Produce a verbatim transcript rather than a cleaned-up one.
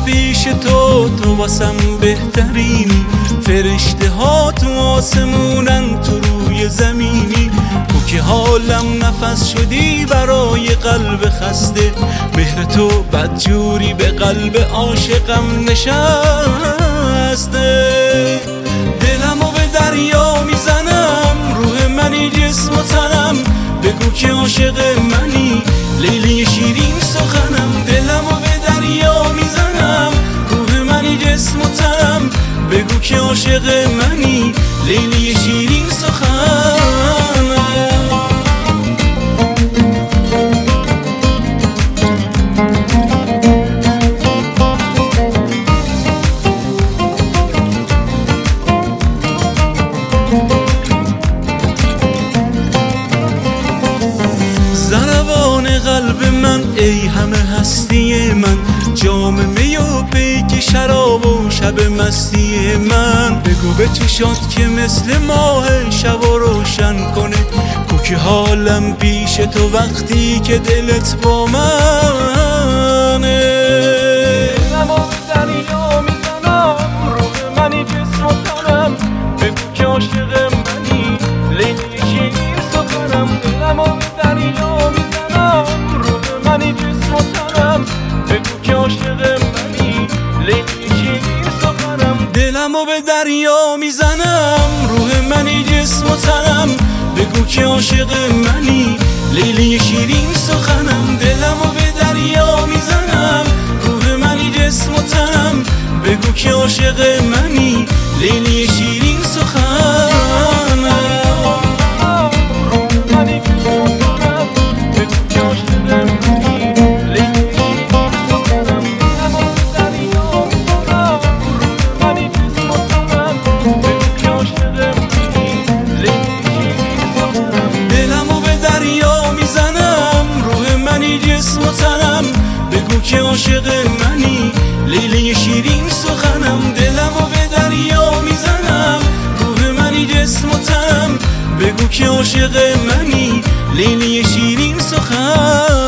پیش تو، تو واسم بهترینی. فرشته ها تو آسمونن، تو روی زمینی. تو که حالم نفس شدی برای قلب خسته. مهر تو بدجوری به قلب عاشقم نشسته. دلمو به دریا میزنم، روح منی جسم و تنم. بگو که عاشق منی، لیلی شیرین سخنم. دلمو به دریا میزنم، روح منی جسم و تنم. بگو که عاشق منی، لیلی شیرین سخنم. ضربان قلب من ای همه هستی من. جام می و پیک شراب و شب مستی من. بگو به چشات که مثل ماه شب و روشن کنه. کو که حالم پیش تو وقتی که دلت با منه. دلمو به دریا میزنم، روح منی جسم و تنم. بگو که عاشق منی، لیلی شیرین سخنم. دلمو به دریا میزنم، روح منی جسم و تنم. بگو که عاشق منی، لیلی شیرین سخنم. دلمو به دریا میزنم، روح منی جسم و تنم. بگو که عاشق منی، لیلی شیرین سخنم. دلمو به دریا میزنم، روح منی جسم و تنم. بگو که عاشق منی، لیلی شیرین سخنم. بگو که عاشق منی، لیلی شیرین سخنم. دلمو به دریا میزنم، روح منی جسم و تنم. بگو که عاشق منی، لیلی شیرین سخنم.